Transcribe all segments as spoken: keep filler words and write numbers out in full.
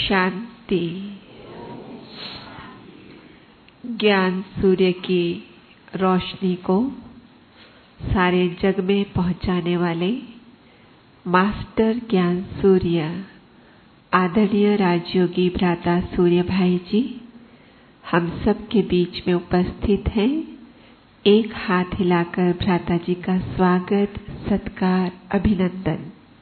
शांति। ज्ञान सूर्य की रोशनी को सारे जग में पहुंचाने वाले मास्टर ज्ञान सूर्य आदरणीय राजयोगी भ्राता सूर्य भाई जी हम सब के बीच में उपस्थित हैं। एक हाथ हिलाकर भ्राता जी का स्वागत, सत्कार, अभिनंदन।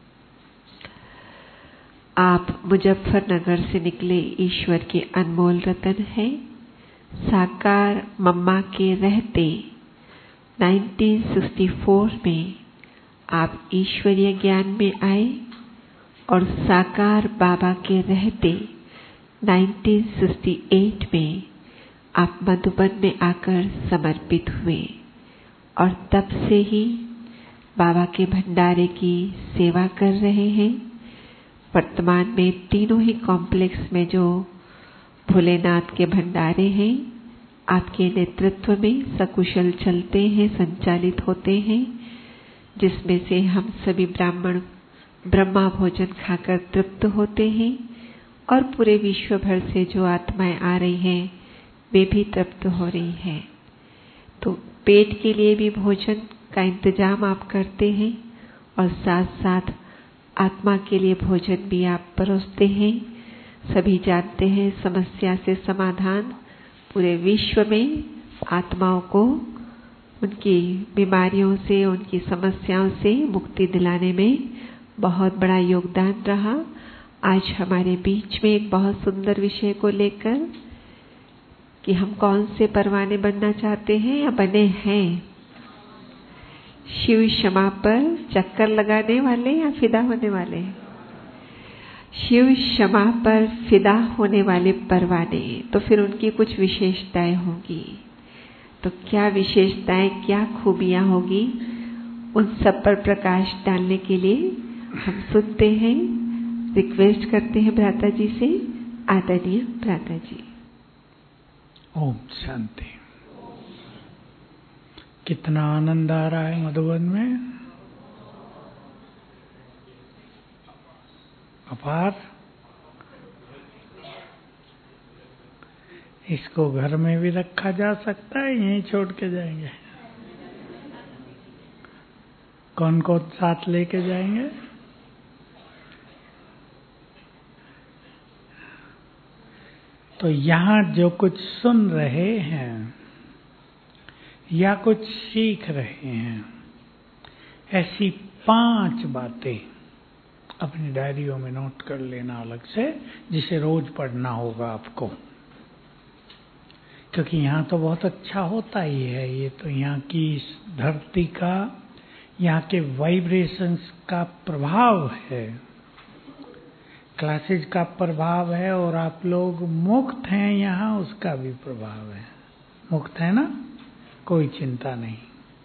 आप मुजफ्फरनगर से निकले ईश्वर के अनमोल रतन हैं। साकार मम्मा के रहते उन्नीस सौ चौंसठ में आप ईश्वरीय ज्ञान में आए और साकार बाबा के रहते उन्नीस सौ अड़सठ में आप मधुबन में आकर समर्पित हुए और तब से ही बाबा के भंडारे की सेवा कर रहे हैं। वर्तमान में तीनों ही कॉम्प्लेक्स में जो भोलेनाथ के भंडारे हैं आपके नेतृत्व में सकुशल चलते हैं, संचालित होते हैं, जिसमें से हम सभी ब्राह्मण ब्रह्मा भोजन खाकर तृप्त होते हैं और पूरे विश्व भर से जो आत्माएं आ रही हैं वे भी तृप्त हो रही हैं। तो पेट के लिए भी भोजन का इंतजाम आप करते हैं और साथ साथ आत्मा के लिए भोजन भी आप परोसते हैं। सभी जानते हैं समस्या से समाधान पूरे विश्व में आत्माओं को उनकी बीमारियों से, उनकी समस्याओं से मुक्ति दिलाने में बहुत बड़ा योगदान रहा। आज हमारे बीच में एक बहुत सुंदर विषय को लेकर कि हम कौन से परवाने बनना चाहते हैं या बने हैं, शिव क्षमा पर चक्कर लगाने वाले या फिदा होने वाले। शिव क्षमा पर फिदा होने वाले परवाने, तो फिर उनकी कुछ विशेषताएं होंगी। तो क्या विशेषताएं, क्या खूबियां होगी, उन सब पर प्रकाश डालने के लिए हम सुनते हैं, रिक्वेस्ट करते हैं भ्राता जी से। आदरणीय भ्राता जी। ओम शांति। कितना आनंद आ रहा है मधुबन में, अपार। इसको घर में भी रखा जा सकता है, यहीं छोड़ के जाएंगे? कौन कौन साथ लेके जाएंगे? तो यहाँ जो कुछ सुन रहे हैं या कुछ सीख रहे हैं, ऐसी पांच बातें अपनी डायरियों में नोट कर लेना अलग से, जिसे रोज पढ़ना होगा आपको। क्योंकि यहाँ तो बहुत अच्छा होता ही है, ये तो यहाँ की धरती का, यहाँ के वाइब्रेशंस का प्रभाव है, क्लासेज का प्रभाव है, और आप लोग मुक्त हैं यहाँ, उसका भी प्रभाव है। मुक्त है ना, कोई चिंता नहीं।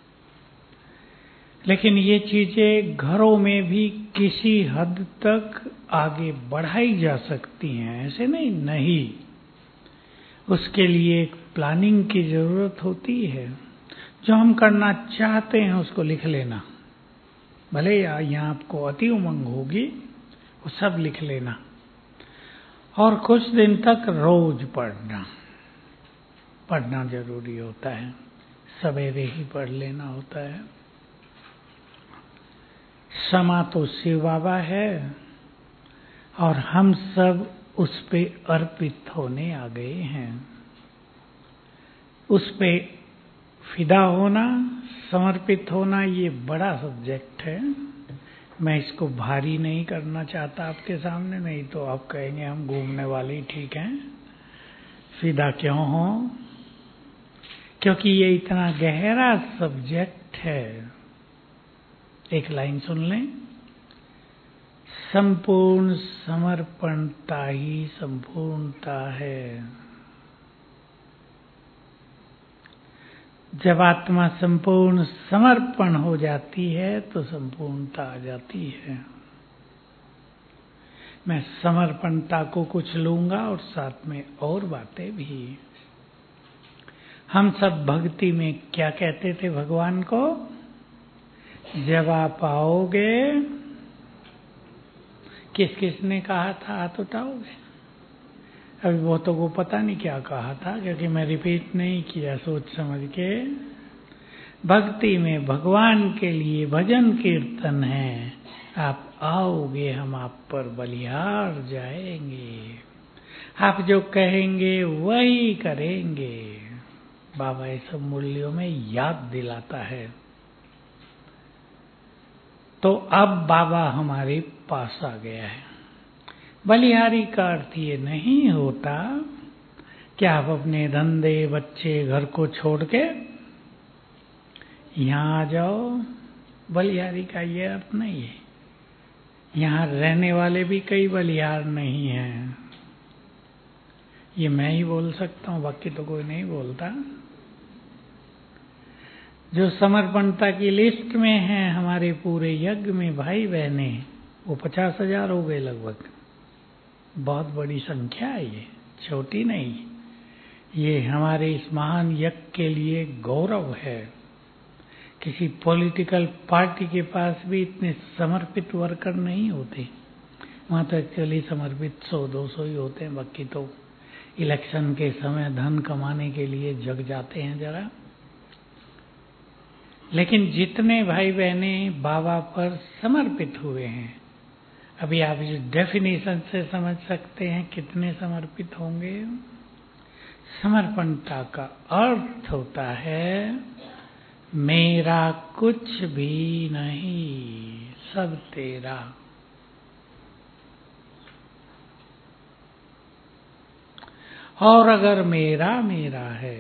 लेकिन ये चीजें घरों में भी किसी हद तक आगे बढ़ाई जा सकती हैं, ऐसे नहीं नहीं उसके लिए एक प्लानिंग की जरूरत होती है। जो हम करना चाहते हैं उसको लिख लेना, भले यहाँ आपको अति उमंग होगी, वो सब लिख लेना और कुछ दिन तक रोज पढ़ना। पढ़ना जरूरी होता है, सवेरे ही पढ़ लेना होता है। समा तो शिव बाबा है और हम सब उस पे अर्पित होने आ गए हैं। उस पे फिदा होना, समर्पित होना, ये बड़ा सब्जेक्ट है। मैं इसको भारी नहीं करना चाहता आपके सामने, नहीं तो आप कहेंगे हम घूमने वाले ही ठीक हैं, फिदा क्यों हो। क्योंकि ये इतना गहरा सब्जेक्ट है। एक लाइन सुन लें, संपूर्ण समर्पणता ही संपूर्णता है। जब आत्मा संपूर्ण समर्पण हो जाती है तो संपूर्णता आ जाती है। मैं समर्पणता को कुछ लूंगा और साथ में और बातें भी। हम सब भक्ति में क्या कहते थे भगवान को? जब आप आओगे, किस किस ने कहा था? हाथ उठाओगे। अभी बहुतों को पता नहीं क्या कहा था, क्योंकि मैं रिपीट नहीं किया सोच समझ के। भक्ति में भगवान के लिए भजन कीर्तन है, आप आओगे हम आप पर बलिहार जाएंगे, आप जो कहेंगे वही करेंगे। बाबा ये सब मूल्यों में याद दिलाता है। तो अब बाबा हमारे पास आ गया है। बलिहारी का अर्थ ये नहीं होता कि आप अपने धंधे बच्चे घर को छोड़ के यहाँ आ जाओ। बलिहारी का ये अर्थ नहीं है। यहाँ रहने वाले भी कई बलिहार नहीं हैं। ये मैं ही बोल सकता हूँ, बाकी तो कोई नहीं बोलता। जो समर्पणता की लिस्ट में हैं हमारे पूरे यज्ञ में भाई बहने, वो पचास हजार हो गए लगभग। बहुत बड़ी संख्या है ये, छोटी नहीं। ये हमारे इस महान यज्ञ के लिए गौरव है। किसी पॉलिटिकल पार्टी के पास भी इतने समर्पित वर्कर नहीं होते। वहाँ तो एक्चुअली समर्पित सौ दो सौ ही होते हैं, बाकी तो इलेक्शन के समय धन कमाने के लिए जग जाते हैं जरा। लेकिन जितने भाई बहने बाबा पर समर्पित हुए हैं, अभी आप इस डेफिनेशन से समझ सकते हैं कितने समर्पित होंगे। समर्पणता का अर्थ होता है मेरा कुछ भी नहीं, सब तेरा। और अगर मेरा मेरा है,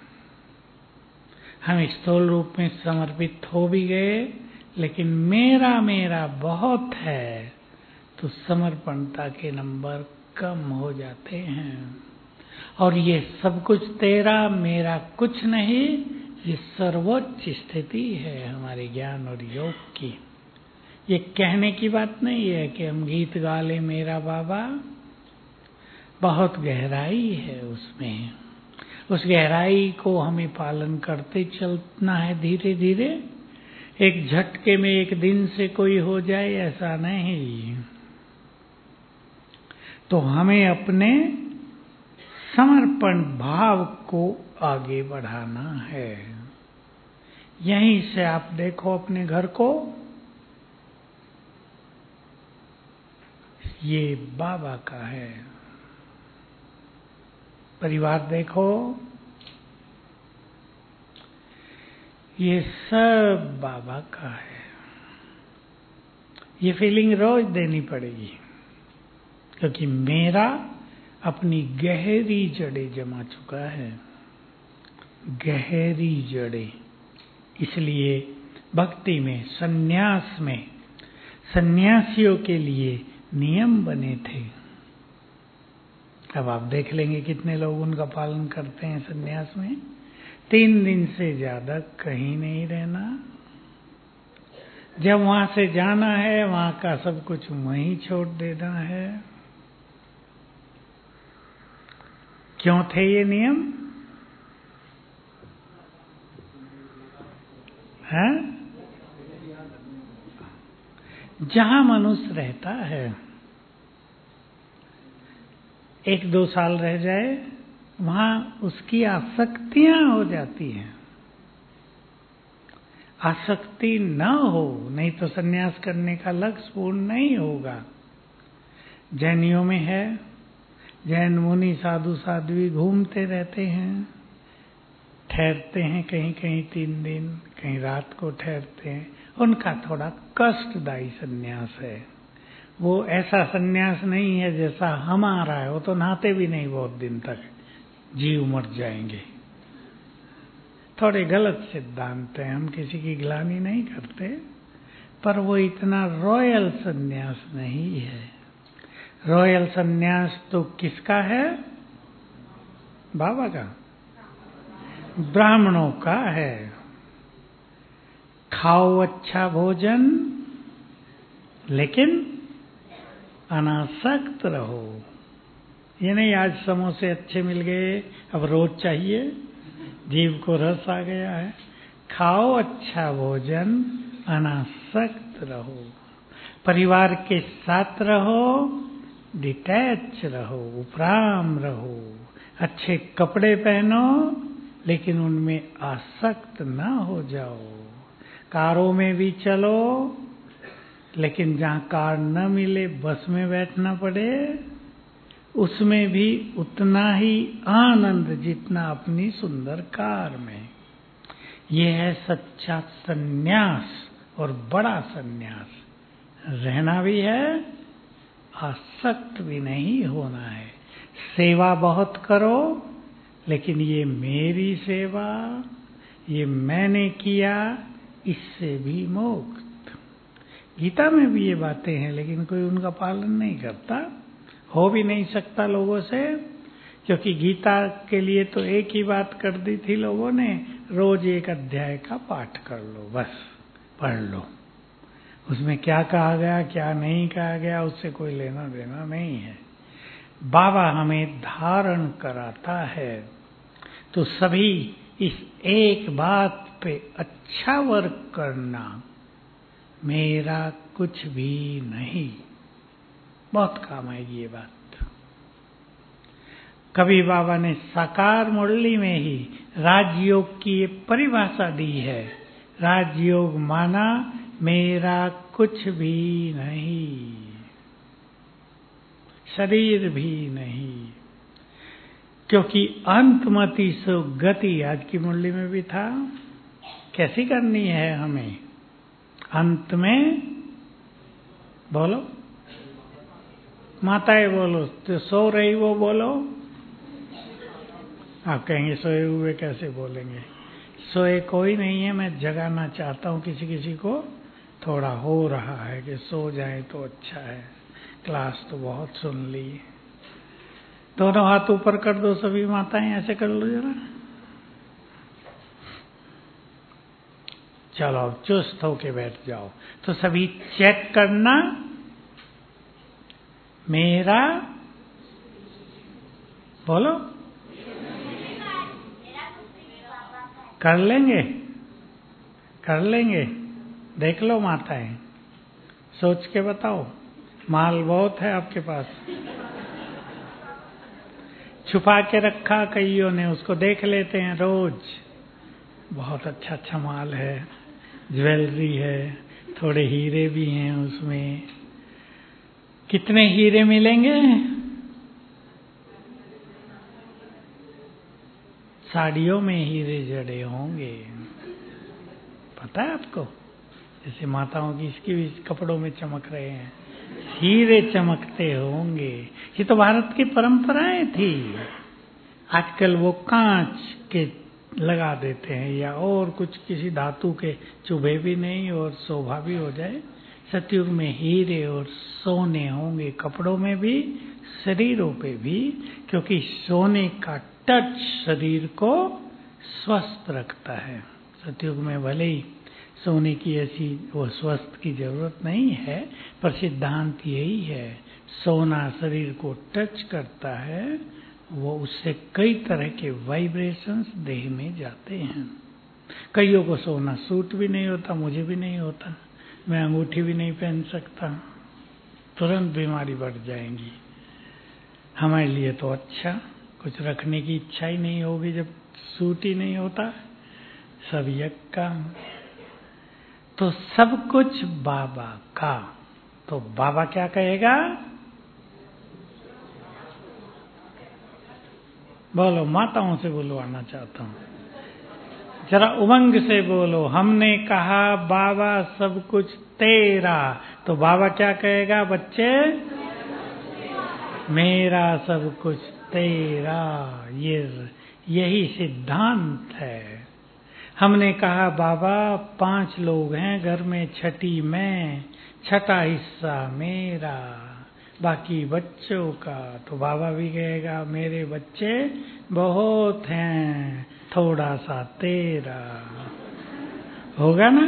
हम स्थूल रूप में समर्पित हो भी गए, लेकिन मेरा मेरा बहुत है, तो समर्पणता के नंबर कम हो जाते हैं। और ये सब कुछ तेरा, मेरा कुछ नहीं, ये सर्वोच्च स्थिति है हमारे ज्ञान और योग की। ये कहने की बात नहीं है कि हम गीत गा ले मेरा बाबा, बहुत गहराई है उसमें। उस गहराई को हमें पालन करते चलना है धीरे धीरे। एक झटके में एक दिन से कोई हो जाए ऐसा नहीं। तो हमें अपने समर्पण भाव को आगे बढ़ाना है। यहीं से आप देखो अपने घर को, ये बाबा का है। परिवार देखो, ये सब बाबा का है। ये फीलिंग रोज देनी पड़ेगी, क्योंकि मेरा अपनी गहरी जड़ें जमा चुका है, गहरी जड़ें। इसलिए भक्ति में, सन्यास में, सन्यासियों के लिए नियम बने थे। अब आप देख लेंगे कितने लोग उनका पालन करते हैं सन्यास में। तीन दिन से ज्यादा कहीं नहीं रहना। जब वहां से जाना है, वहां का सब कुछ वहीं छोड़ देना है। क्यों थे ये नियम? हैं? जहां मनुष्य रहता है, एक दो साल रह जाए, वहां उसकी आसक्तियां हो जाती हैं। आसक्ति न हो, नहीं तो सन्यास करने का लक्ष्य पूर्ण नहीं होगा। जैनियों में है, जैन मुनि साधु साध्वी घूमते रहते हैं, ठहरते हैं कहीं कहीं तीन दिन, कहीं रात को ठहरते हैं। उनका थोड़ा कष्टदायी सन्यास है। वो ऐसा सन्यास नहीं है जैसा हमारा है। वो तो नहाते भी नहीं बहुत दिन तक, जीव मर जाएंगे। थोड़े गलत सिद्धांत हैं, हम किसी की ग्लानि नहीं करते, पर वो इतना रॉयल सन्यास नहीं है। रॉयल सन्यास तो किसका है? बाबा का, ब्राह्मणों का है। खाओ अच्छा भोजन, लेकिन अनासक्त रहो। ये नहीं आज समोसे अच्छे मिल गए अब रोज चाहिए, जीव को रस आ गया है। खाओ अच्छा भोजन, अनासक्त रहो, परिवार के साथ रहो, डिटैच रहो, उपराम रहो, अच्छे कपड़े पहनो लेकिन उनमें आसक्त ना हो जाओ। कारों में भी चलो लेकिन जहाँ कार न मिले बस में बैठना पड़े, उसमें भी उतना ही आनंद जितना अपनी सुंदर कार में। यह है सच्चा सन्यास और बड़ा सन्यास। रहना भी है, आसक्त भी नहीं होना है। सेवा बहुत करो लेकिन ये मेरी सेवा, ये मैंने किया, इससे भी मुक्त। गीता में भी ये बातें हैं लेकिन कोई उनका पालन नहीं करता, हो भी नहीं सकता लोगों से, क्योंकि गीता के लिए तो एक ही बात कर दी थी लोगों ने, रोज एक अध्याय का पाठ कर लो, बस पढ़ लो। उसमें क्या कहा गया क्या नहीं कहा गया उससे कोई लेना देना नहीं है। बाबा हमें धारण कराता है तो सभी इस एक बात पे अच्छा वर्क करना, मेरा कुछ भी नहीं। बहुत काम आएगी ये बात। कबीर बाबा ने साकार मुरली में ही राजयोग की ये परिभाषा दी है। राजयोग माना मेरा कुछ भी नहीं, शरीर भी नहीं, क्योंकि अंतमति सो गति, आज की मुरली में भी था, कैसी करनी है हमें? अंत में बोलो, माताएं बोलो, तो सो रही वो बोलो। आप कहेंगे सोए हुए कैसे बोलेंगे? सोए कोई नहीं है, मैं जगाना चाहता हूँ किसी किसी को, थोड़ा हो रहा है कि सो जाए तो अच्छा है, क्लास तो बहुत सुन ली। दोनों हाथ ऊपर कर दो सभी माताएं, ऐसे कर लो जरा। चलो चुस्त होके बैठ जाओ। तो सभी चेक करना, मेरा बोलो, कर लेंगे कर लेंगे देख लो माताएं, सोच के बताओ। माल बहुत है आपके पास, छुपा के रखा कईयों ने, उसको देख लेते हैं रोज। बहुत अच्छा अच्छा माल है, ज्वेलरी है, थोड़े हीरे भी हैं उसमें। कितने हीरे मिलेंगे? साड़ियों में हीरे जड़े होंगे, पता है आपको? जैसे माताओं की इसकी भी कपड़ों में चमक रहे हैं, हीरे चमकते होंगे। ये तो भारत की परंपराएं थी। आजकल वो कांच के लगा देते हैं या और कुछ किसी धातु के, चुभे भी नहीं और शोभा भी हो जाए। सतयुग में हीरे और सोने होंगे, कपड़ों में भी, शरीरों पे भी, क्योंकि सोने का टच शरीर को स्वस्थ रखता है। सतयुग में भले ही सोने की ऐसी वो स्वस्थ की जरूरत नहीं है, पर सिद्धांत यही है, सोना शरीर को टच करता है, वो उससे कई तरह के वाइब्रेशंस देह में जाते हैं। कईयों को सोना सूट भी नहीं होता, मुझे भी नहीं होता, मैं अंगूठी भी नहीं पहन सकता, तुरंत बीमारी बढ़ जाएंगी। हमारे लिए तो अच्छा, कुछ रखने की इच्छा ही नहीं होगी जब सूट ही नहीं होता, सब यक्का। तो सब कुछ बाबा का, तो बाबा क्या कहेगा? बोलो, माताओं से बुलवाना चाहता हूँ, जरा उमंग से बोलो। हमने कहा बाबा सब कुछ तेरा, तो बाबा क्या कहेगा बच्चे? मेरा सब कुछ तेरा। ये यही सिद्धांत है। हमने कहा बाबा पांच लोग हैं घर में, छठी मैं, छठा हिस्सा मेरा, बाकी बच्चों का। तो बाबा भी कहेगा मेरे बच्चे बहुत हैं, थोड़ा सा तेरा। होगा ना?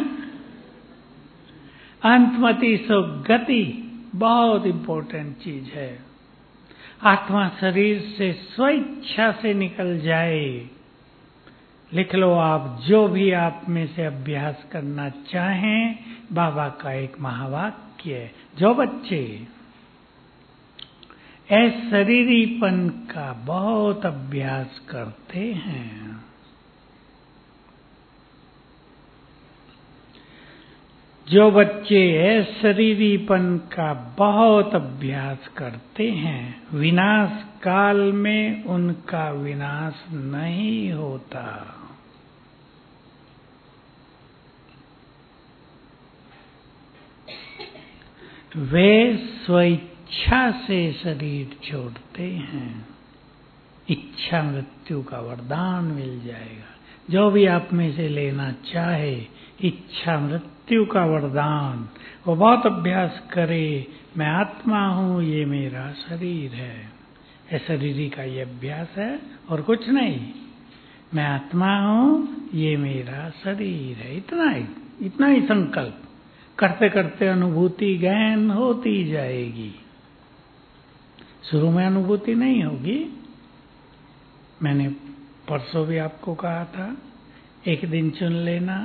अंतमति सो गति बहुत इंपॉर्टेंट चीज है। आत्मा शरीर से स्वेच्छा से निकल जाए। लिख लो आप, जो भी आप में से अभ्यास करना चाहें, बाबा का एक महावाक्य, जो बच्चे अशरीरीपन का बहुत अभ्यास करते हैं। जो बच्चे अशरीरीपन का बहुत अभ्यास करते हैं, विनाश काल में उनका विनाश नहीं होता। वे स्वेच्छा से शरीर छोड़ते हैं। इच्छा मृत्यु का वरदान मिल जाएगा। जो भी आप में से लेना चाहे, इच्छा मृत्यु का वरदान, वो बहुत अभ्यास करे। मैं आत्मा हूँ, ये मेरा शरीर है। ये शरीरी का ये अभ्यास है और कुछ नहीं। मैं आत्मा हूँ, ये मेरा शरीर है। इतना ही इतना ही संकल्प करते करते अनुभूति गहन होती जाएगी। शुरू में अनुभूति नहीं होगी। मैंने परसों भी आपको कहा था, एक दिन चुन लेना,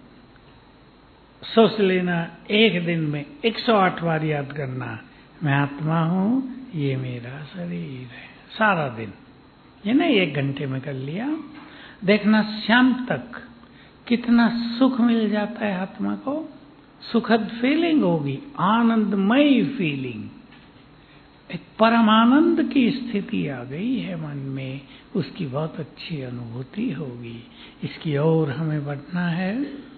सोच लेना, एक दिन में एक सौ आठ बार याद करना, मैं आत्मा हूँ, ये मेरा शरीर है। सारा दिन, ये नहीं एक घंटे में कर लिया। देखना शाम तक कितना सुख मिल जाता है आत्मा को। सुखद फीलिंग होगी, आनंदमयी फीलिंग। एक परमानंद की स्थिति आ गई है मन में, उसकी बहुत अच्छी अनुभूति होगी। इसकी ओर हमें बढ़ना है।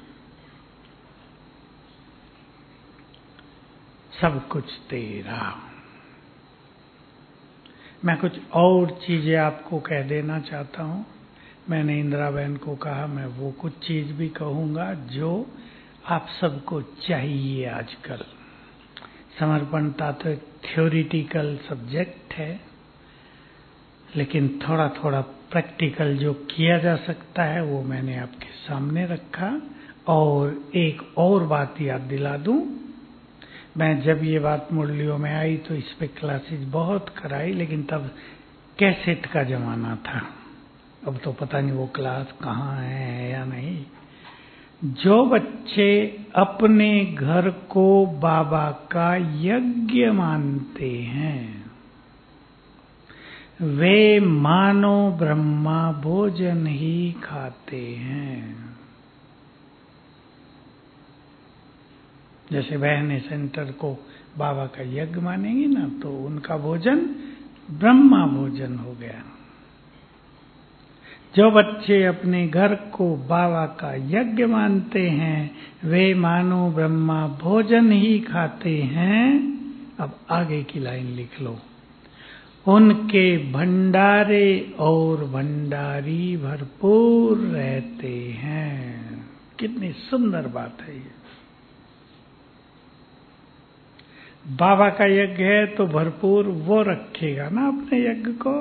सब कुछ तेरा। मैं कुछ और चीजें आपको कह देना चाहता हूँ। मैंने इंदिरा बहन को कहा, मैं वो कुछ चीज भी कहूँगा जो आप सबको चाहिए आजकल। समर्पणता तो एक थ्योरिटिकल सब्जेक्ट है, लेकिन थोड़ा थोड़ा प्रैक्टिकल जो किया जा सकता है वो मैंने आपके सामने रखा। और एक और बात याद दिला दूं, मैं जब ये बात मुरलियों में आई तो इस पे क्लासेस बहुत कराई, लेकिन तब कैसेट का जमाना था। अब तो पता नहीं वो क्लास कहाँ है या नहीं। जो बच्चे अपने घर को बाबा का यज्ञ मानते हैं, वे मानो ब्रह्मा भोजन ही खाते हैं। जैसे बहने सेंटर को बाबा का यज्ञ मानेंगी ना, तो उनका भोजन ब्रह्मा भोजन हो गया। जो बच्चे अपने घर को बाबा का यज्ञ मानते हैं, वे मानो ब्रह्मा भोजन ही खाते हैं। अब आगे की लाइन लिख लो। उनके भंडारे और भंडारी भरपूर रहते हैं। कितनी सुंदर बात है ये। बाबा का यज्ञ है तो भरपूर वो रखेगा ना अपने यज्ञ को।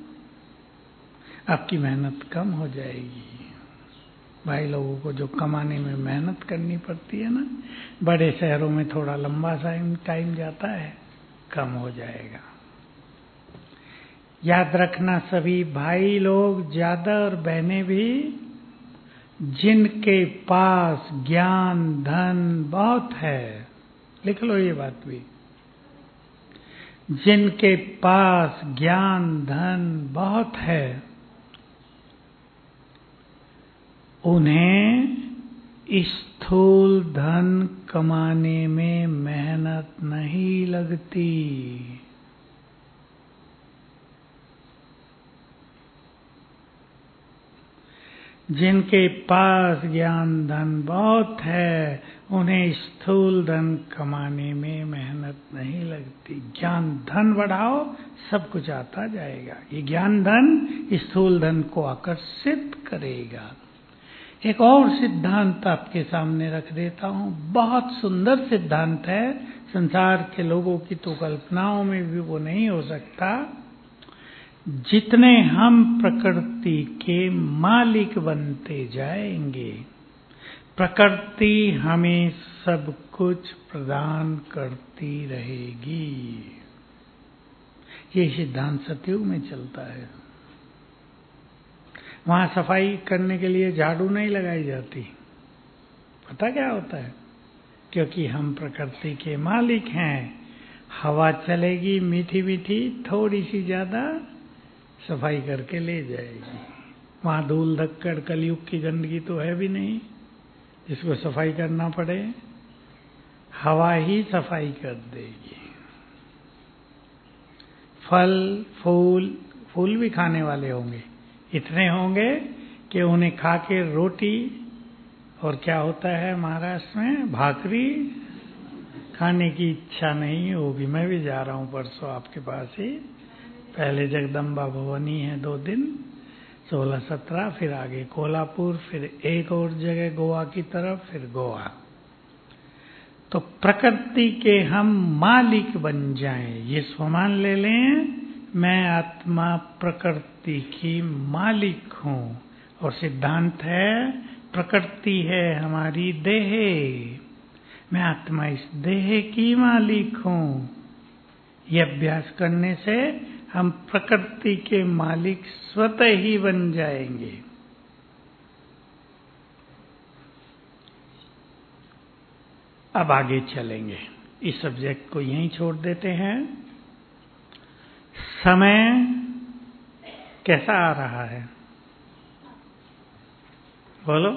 आपकी मेहनत कम हो जाएगी। भाई लोगों को जो कमाने में मेहनत करनी पड़ती है ना, बड़े शहरों में थोड़ा लंबा टाइम जाता है, कम हो जाएगा। याद रखना सभी भाई लोग ज्यादा और बहनें भी, जिनके पास ज्ञान धन बहुत है, लिख लो ये बात भी, जिनके पास ज्ञान धन बहुत है, उन्हें स्थूल धन कमाने में मेहनत नहीं लगती। जिनके पास ज्ञान धन बहुत है, उन्हें स्थूल धन कमाने में मेहनत नहीं लगती। ज्ञान धन बढ़ाओ, सब कुछ आता जाएगा। ये ज्ञान धन स्थूल धन को आकर्षित करेगा। एक और सिद्धांत आपके सामने रख देता हूँ, बहुत सुंदर सिद्धांत है। संसार के लोगों की तो कल्पनाओं में भी वो नहीं हो सकता। जितने हम प्रकृति के मालिक बनते जाएंगे, प्रकृति हमें सब कुछ प्रदान करती रहेगी। ये सिद्धांत सतयुग में चलता है। वहां सफाई करने के लिए झाड़ू नहीं लगाई जाती। पता क्या होता है? क्योंकि हम प्रकृति के मालिक हैं, हवा चलेगी मीठी मीठी, थोड़ी सी ज्यादा सफाई करके ले जाएगी। वहां धूल धक्कड़ कलयुग की गंदगी तो है भी नहीं जिसको सफाई करना पड़े, हवा ही सफाई कर देगी। फल फूल, फूल भी खाने वाले होंगे, इतने होंगे कि उन्हें खा के रोटी और क्या होता है महाराष्ट्र में, भाकरी खाने की इच्छा नहीं होगी। मैं भी जा रहा हूँ परसों आपके पास ही, पहले जगदम्बा भवानी है दो दिन, सोलह सत्रह, फिर आगे कोल्हापुर, फिर एक और जगह गोवा की तरफ, फिर गोवा। तो प्रकृति के हम मालिक बन जाएं, ये स्वमान ले लें, मैं आत्मा प्रकृति की मालिक हूँ। और सिद्धांत है प्रकृति है हमारी देह, मैं आत्मा इस देह की मालिक हूँ। ये अभ्यास करने से हम प्रकृति के मालिक स्वतः ही बन जाएंगे। अब आगे चलेंगे, इस सब्जेक्ट को यहीं छोड़ देते हैं। समय कैसा आ रहा है बोलो?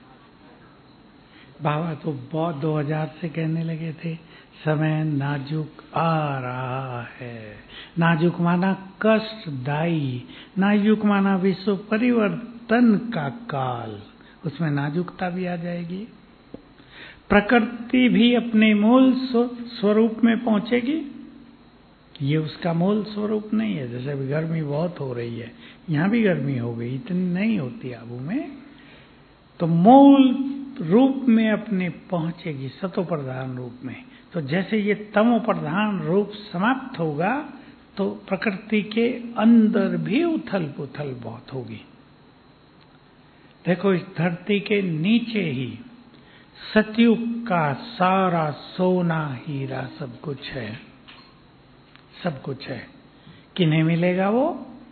बाबा तो बहुत दो हजार से कहने लगे थे समय नाजुक आ रहा है। नाजुक माना कष्टदायी, नाजुक माना विश्व परिवर्तन का काल, उसमें नाजुकता भी आ जाएगी। प्रकृति भी अपने मूल स्वरूप में पहुंचेगी, ये उसका मूल स्वरूप नहीं है। जैसे अभी गर्मी बहुत हो रही है, यहाँ भी गर्मी हो गई, इतनी नहीं होती आबू में, तो मूल रूप में अपने पहुंचेगी, सतो प्रधान रूप में। तो जैसे ये तमो प्रधान रूप समाप्त होगा तो प्रकृति के अंदर भी उथल पुथल बहुत होगी। देखो, इस धरती के नीचे ही सतयुग का सारा सोना हीरा सब कुछ है, सब कुछ है। किन्हें मिलेगा वो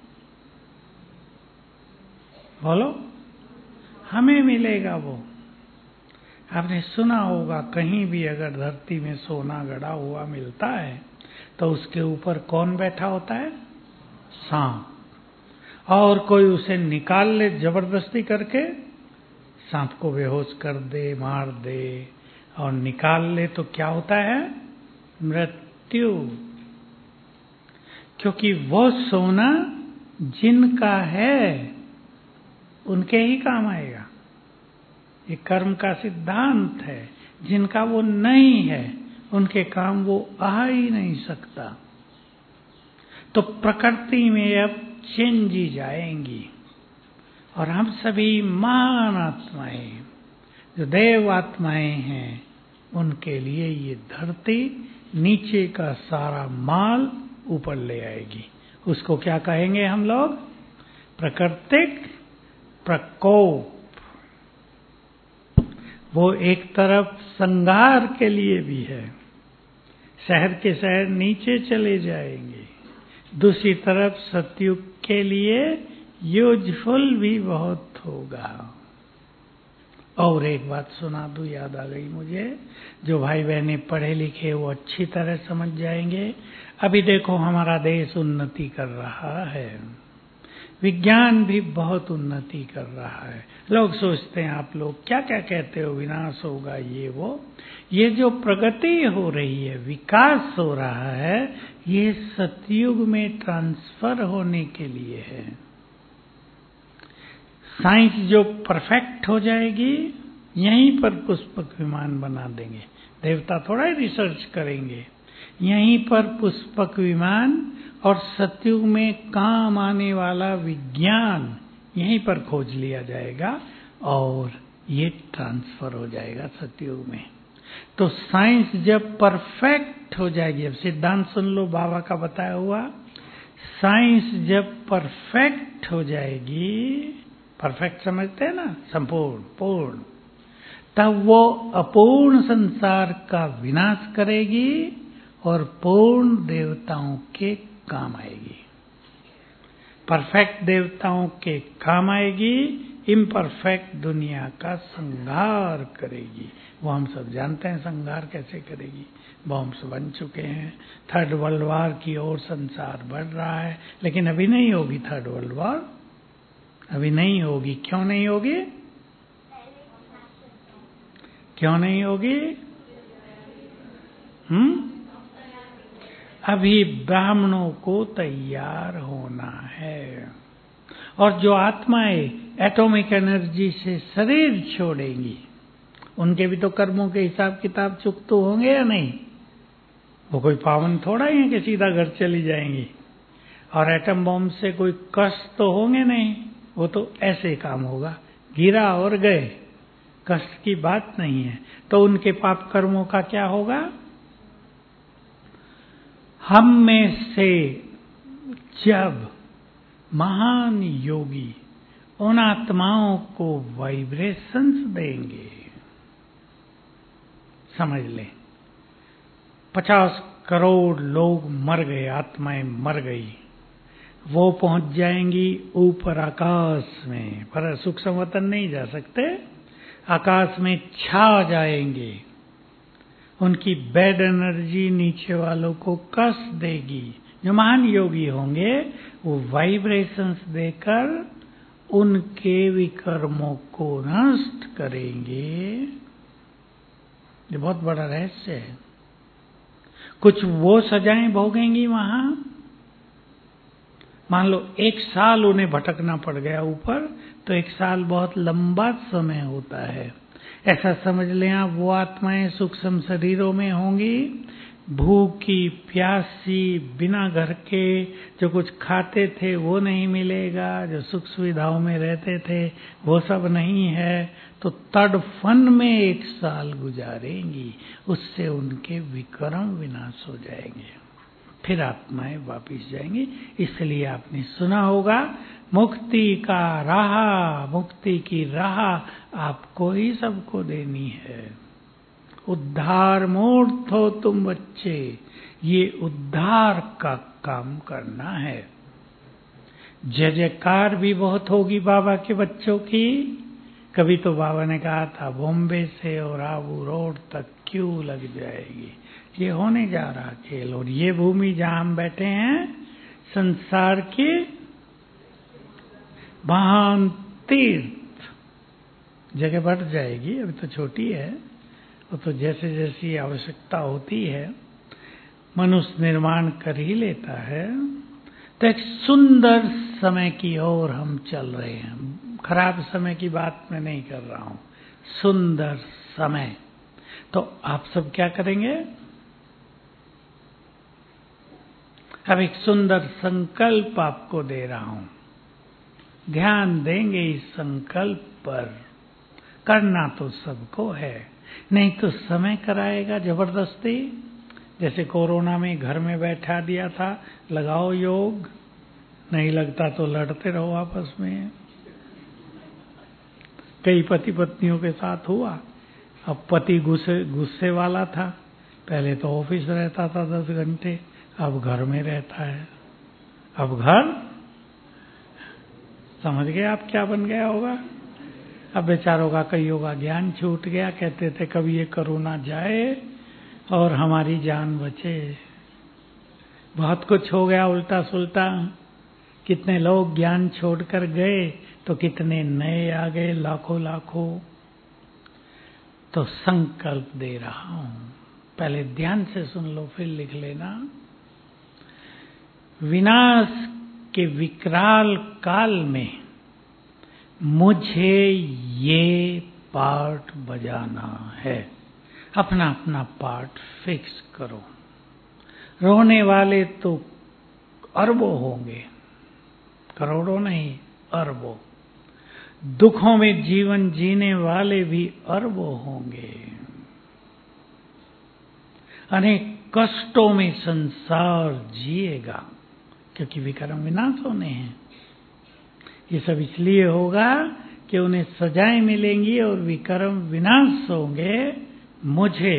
बोलो? हमें मिलेगा वो। आपने सुना होगा कहीं भी अगर धरती में सोना गड़ा हुआ मिलता है तो उसके ऊपर कौन बैठा होता है? सांप। और कोई उसे निकाल ले जबरदस्ती करके, सांप को बेहोश कर दे, मार दे और निकाल ले तो क्या होता है? मृत्यु। क्योंकि वो सोना जिनका है उनके ही काम आएगा। ये कर्म का सिद्धांत है। जिनका वो नहीं है उनके काम वो आ ही नहीं सकता। तो प्रकृति में अब चेंजी जाएंगी और हम सभी महान आत्माएं जो देव आत्माएं हैं, उनके लिए ये धरती नीचे का सारा माल ऊपर ले आएगी। उसको क्या कहेंगे हम लोग? प्राकृतिक प्रकोप। वो एक तरफ संहार के लिए भी है, शहर के शहर नीचे चले जाएंगे। दूसरी तरफ सतयुग के लिए यूजफुल भी बहुत होगा। और एक बात सुना दूं, याद आ गई मुझे, जो भाई बहने पढ़े लिखे वो अच्छी तरह समझ जाएंगे। अभी देखो हमारा देश उन्नति कर रहा है, विज्ञान भी बहुत उन्नति कर रहा है। लोग सोचते हैं, आप लोग क्या क्या कहते हो, विनाश होगा ये वो। ये जो प्रगति हो रही है, विकास हो रहा है, ये सतयुग में ट्रांसफर होने के लिए है। साइंस जो परफेक्ट हो जाएगी, यहीं पर पुष्पक विमान बना देंगे। देवता थोड़ा ही रिसर्च करेंगे, यहीं पर पुष्पक विमान और सतयुग में काम आने वाला विज्ञान यहीं पर खोज लिया जाएगा और ये ट्रांसफर हो जाएगा सतयुग में। तो साइंस जब परफेक्ट हो जाएगी, अब सिद्धांत सुन लो बाबा का बताया हुआ, साइंस जब परफेक्ट हो जाएगी, परफेक्ट समझते हैं ना, संपूर्ण पूर्ण, तब वो अपूर्ण संसार का विनाश करेगी और पूर्ण देवताओं के काम आएगी। परफेक्ट देवताओं के काम आएगी, इम्परफेक्ट दुनिया का संहार करेगी। वो हम सब जानते हैं संहार कैसे करेगी। बॉम्ब्स बन चुके हैं, थर्ड वर्ल्ड वॉर की ओर संसार बढ़ रहा है, लेकिन अभी नहीं होगी थर्ड वर्ल्ड वॉर, अभी नहीं होगी। क्यों नहीं होगी? क्यों नहीं होगी? हम्म अभी ब्राह्मणों को तैयार होना है। और जो आत्माएं एटॉमिक एनर्जी से शरीर छोड़ेंगी, उनके भी तो कर्मों के हिसाब किताब चुक तो होंगे या नहीं? वो कोई पावन थोड़ा ही है कि सीधा घर चली जाएंगी। और एटम बॉम्ब से कोई कष्ट तो होंगे नहीं, वो तो ऐसे काम होगा, गिरा और गए, कष्ट की बात नहीं है। तो उनके पाप कर्मों का क्या होगा? हम में से जब महान योगी उन आत्माओं को वाइब्रेशंस देंगे, समझ लें पचास करोड़ लोग मर गए, आत्माएं मर गई, वो पहुंच जाएंगी ऊपर आकाश में, पर सूक्ष्म वतन नहीं जा सकते, आकाश में छा जाएंगे। उनकी बैड एनर्जी नीचे वालों को कष्ट देगी। जो महान योगी होंगे वो वाइब्रेशंस देकर उनके विकर्मों को नष्ट करेंगे। ये बहुत बड़ा रहस्य है। कुछ वो सजाएं भोगेंगी वहां। मान लो एक साल उन्हें भटकना पड़ गया ऊपर, तो एक साल बहुत लंबा समय होता है। ऐसा समझ लें आप, वो आत्माएं सूक्ष्म शरीरों में होंगी, भूखी प्यासी, बिना घर के, जो कुछ खाते थे वो नहीं मिलेगा, जो सुख सुविधाओं में रहते थे वो सब नहीं है, तो तड़फन में एक साल गुजारेंगी। उससे उनके विक्रम विनाश हो जाएंगे, फिर आत्माएं वापिस जाएंगी। इसलिए आपने सुना होगा, मुक्ति का राह, मुक्ति की राह आपको ही सबको देनी है। उद्धार मूर्त हो तुम बच्चे, ये उद्धार का काम करना है। जय जयकार भी बहुत होगी बाबा के बच्चों की। कभी तो बाबा ने कहा था बॉम्बे से और आबू रोड तक क्यों लग जाएगी। ये होने जा रहा खेल। और ये भूमि जहां हम बैठे हैं, संसार की महान तीर्थ जगह बढ़ जाएगी। अभी तो छोटी है, वो तो जैसे जैसी आवश्यकता होती है मनुष्य निर्माण कर ही लेता है। तो एक सुंदर समय की ओर हम चल रहे हैं। खराब समय की बात मैं नहीं कर रहा हूं, सुंदर समय। तो आप सब क्या करेंगे? अब एक सुंदर संकल्प आपको दे रहा हूं, ध्यान देंगे इस संकल्प पर। करना तो सबको है, नहीं तो समय कराएगा जबरदस्ती। जैसे कोरोना में घर में बैठा दिया था, लगाओ योग, नहीं लगता तो लड़ते रहो आपस में। कई पति पत्नियों के साथ हुआ। अब पति गुस्से गुस्से वाला था, पहले तो ऑफिस रहता था दस घंटे, अब घर में रहता है। अब घर समझ गए आप क्या बन गया होगा। अब बेचारों का कईयों का ज्ञान छूट गया। कहते थे कभी ये कोरोना जाए और हमारी जान बचे। बहुत कुछ हो गया उल्टा सुल्टा। कितने लोग ज्ञान छोड़कर गए तो कितने नए आ गए, लाखों लाखों। तो संकल्प दे रहा हूं, पहले ध्यान से सुन लो फिर लिख लेना। विनाश के विकराल काल में मुझे ये पार्ट बजाना है। अपना अपना पार्ट फिक्स करो। रोने वाले तो अरबों होंगे, करोड़ों नहीं, अरबों। दुखों में जीवन जीने वाले भी अरबों होंगे। अनेक कष्टों में संसार जिएगा, क्योंकि विक्रम विनाश होने हैं। ये सब इसलिए होगा कि उन्हें सजाएं मिलेंगी और विक्रम विनाश होंगे। मुझे,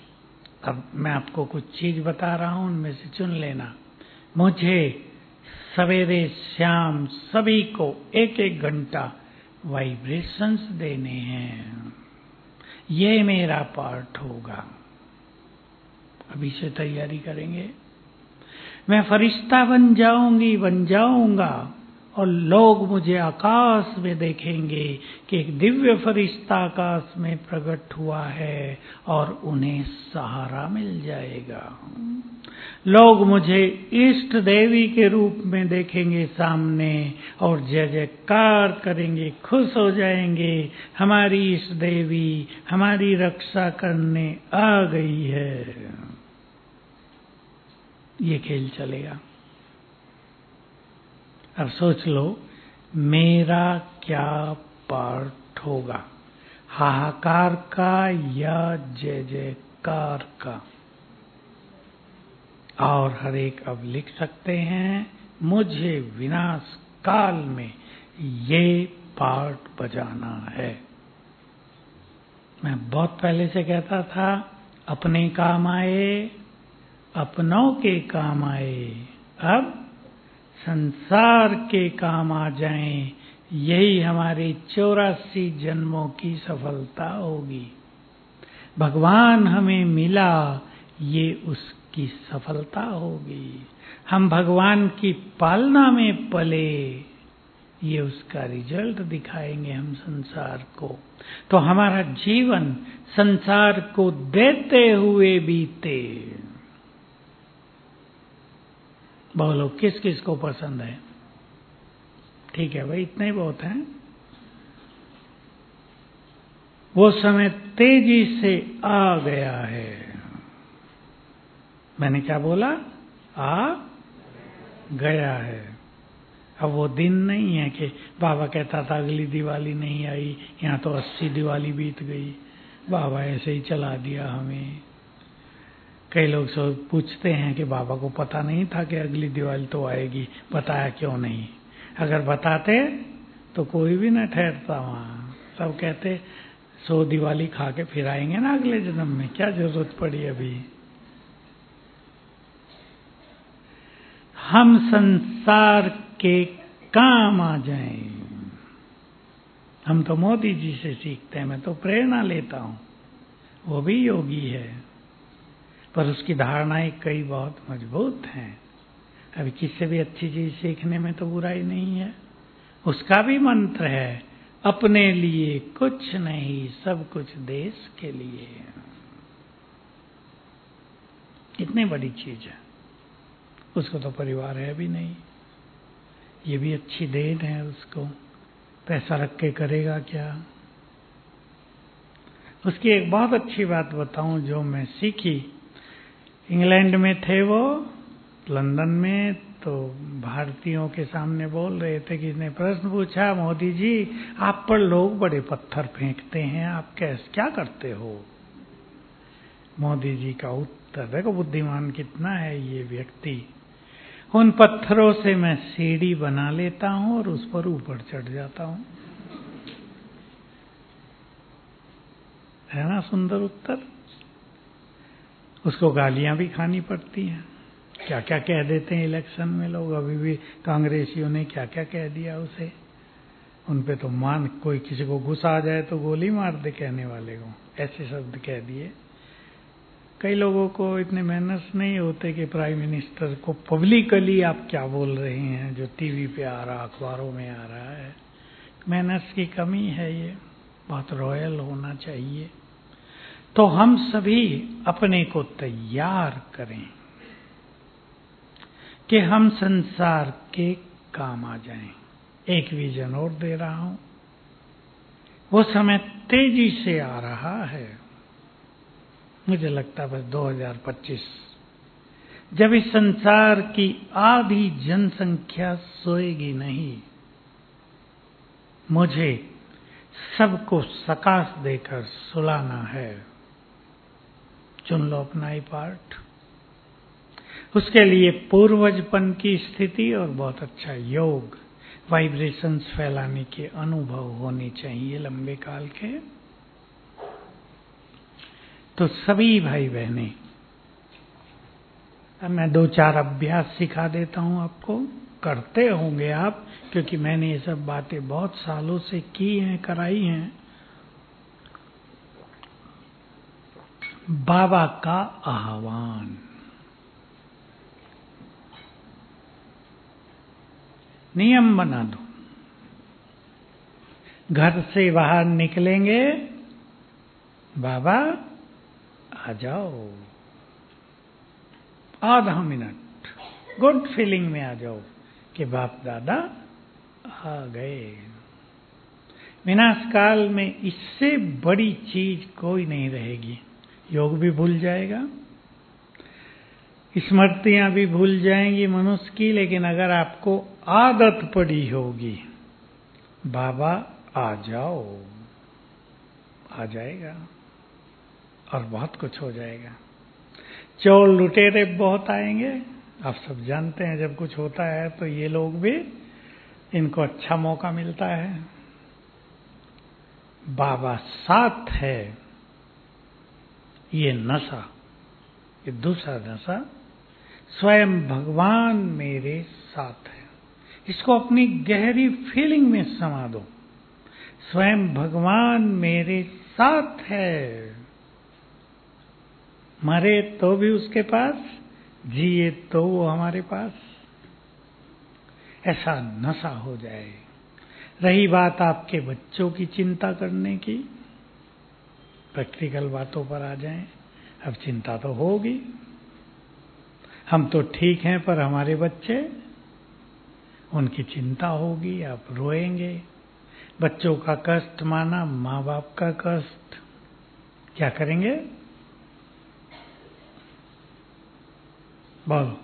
अब मैं आपको कुछ चीज बता रहा हूं, उनमें से चुन लेना। मुझे सवेरे शाम सभी को एक एक घंटा वाइब्रेशंस देने हैं। ये मेरा पार्ट होगा। अभी से तैयारी करेंगे। मैं फरिश्ता बन जाऊंगी, बन जाऊंगा और लोग मुझे आकाश में देखेंगे कि एक दिव्य फरिश्ता आकाश में प्रकट हुआ है और उन्हें सहारा मिल जाएगा। लोग मुझे इष्ट देवी के रूप में देखेंगे सामने और जय जयकार करेंगे, खुश हो जाएंगे, हमारी इष्ट देवी हमारी रक्षा करने आ गई है। ये खेल चलेगा। अब सोच लो मेरा क्या पार्ट होगा, हाहाकार का या जय जयकार का। और हर एक अब लिख सकते हैं, मुझे विनाश काल में ये पार्ट बजाना है। मैं बहुत पहले से कहता था, अपने काम आए अपनों के काम आए, अब संसार के काम आ जाएं, यही हमारे चौरासी जन्मों की सफलता होगी। भगवान हमें मिला, ये उसकी सफलता होगी। हम भगवान की पालना में पले, ये उसका रिजल्ट दिखाएंगे हम संसार को। तो हमारा जीवन संसार को देते हुए बीते। बोलो किस किस को पसंद है? ठीक है भाई, इतना ही बहुत है। वो समय तेजी से आ गया है। मैंने क्या बोला? आ गया है। अब वो दिन नहीं है कि बाबा कहता था अगली दिवाली नहीं आई, यहाँ तो अस्सी दिवाली बीत गई, बाबा ऐसे ही चला दिया हमें। कई लोग सब पूछते हैं कि बाबा को पता नहीं था कि अगली दिवाली तो आएगी, बताया क्यों नहीं? अगर बताते तो कोई भी न ठहरता वहाँ। सब कहते सो दिवाली खा के फिर आएंगे ना अगले जन्म में, क्या जरूरत पड़ी अभी। हम संसार के काम आ जाएं। हम तो मोदी जी से सीखते हैं, मैं तो प्रेरणा लेता हूँ, वो भी योगी है, पर उसकी धारणाएं कई बहुत मजबूत हैं। अभी किससे भी अच्छी चीज सीखने में तो बुराई नहीं है। उसका भी मंत्र है, अपने लिए कुछ नहीं, सब कुछ देश के लिए। इतनी बड़ी चीज है। उसको तो परिवार है भी नहीं, ये भी अच्छी देन है उसको। पैसा रख के करेगा क्या? उसकी एक बहुत अच्छी बात बताऊं जो मैं सीखी। इंग्लैंड में थे वो, लंदन में, तो भारतीयों के सामने बोल रहे थे। किसी ने प्रश्न पूछा, मोदी जी आप पर लोग बड़े पत्थर फेंकते हैं, आप कैसे क्या करते हो? मोदी जी का उत्तर, देखो बुद्धिमान कितना है ये व्यक्ति। उन पत्थरों से मैं सीढ़ी बना लेता हूं और उस पर ऊपर चढ़ जाता हूं। है ना सुंदर उत्तर? उसको गालियां भी खानी पड़ती हैं। क्या क्या कह देते हैं इलेक्शन में लोग। अभी भी कांग्रेसियों ने क्या क्या कह दिया उसे। उन पे तो मान, कोई किसी को गुस्सा आ जाए तो गोली मार दे कहने वाले को, ऐसे शब्द कह दिए। कई लोगों को इतने मैनर्स नहीं होते कि प्राइम मिनिस्टर को पब्लिकली आप क्या बोल रहे हैं, जो टीवी पे आ रहा, अखबारों में आ रहा है। मैनर्स की कमी है ये, बहुत रॉयल होना चाहिए। तो हम सभी अपने को तैयार करें कि हम संसार के काम आ जाएं। एक विजन और दे रहा हूं, वो समय तेजी से आ रहा है। मुझे लगता है बस दो हज़ार पच्चीस, जब इस संसार की आधी जनसंख्या सोएगी नहीं, मुझे सबको सकाश देकर सुलाना है। चुन लो अपना ही पार्ट। उसके लिए पूर्वजपन की स्थिति और बहुत अच्छा योग, वाइब्रेशंस फैलाने के अनुभव होने चाहिए लंबे काल के। तो सभी भाई बहनें, अब मैं दो चार अभ्यास सिखा देता हूं आपको। करते होंगे आप, क्योंकि मैंने ये सब बातें बहुत सालों से की हैं, कराई हैं। बाबा का आह्वान, नियम बना दो। घर से बाहर निकलेंगे, बाबा आ जाओ, आधा मिनट गुड फीलिंग में आ जाओ कि बाप दादा आ गए। विनाश काल में इससे बड़ी चीज कोई नहीं रहेगी। योग भी भूल जाएगा, स्मृतियां भी भूल जाएंगी मनुष्य की, लेकिन अगर आपको आदत पड़ी होगी, बाबा आ जाओ, आ जाएगा और बहुत कुछ हो जाएगा। चोर लुटेरे बहुत आएंगे, आप सब जानते हैं। जब कुछ होता है तो ये लोग भी, इनको अच्छा मौका मिलता है। बाबा साथ है, ये नशा, ये दूसरा नशा, स्वयं भगवान मेरे साथ है। इसको अपनी गहरी फीलिंग में समा दो। स्वयं भगवान मेरे साथ है, मरे तो भी उसके पास, जिए तो वो हमारे पास। ऐसा नशा हो जाए। रही बात आपके बच्चों की चिंता करने की, प्रैक्टिकल बातों पर आ जाएं। अब चिंता तो होगी, हम तो ठीक हैं, पर हमारे बच्चे, उनकी चिंता होगी, आप रोएंगे। बच्चों का कष्ट माना माँ बाप का कष्ट, क्या करेंगे? बोलो।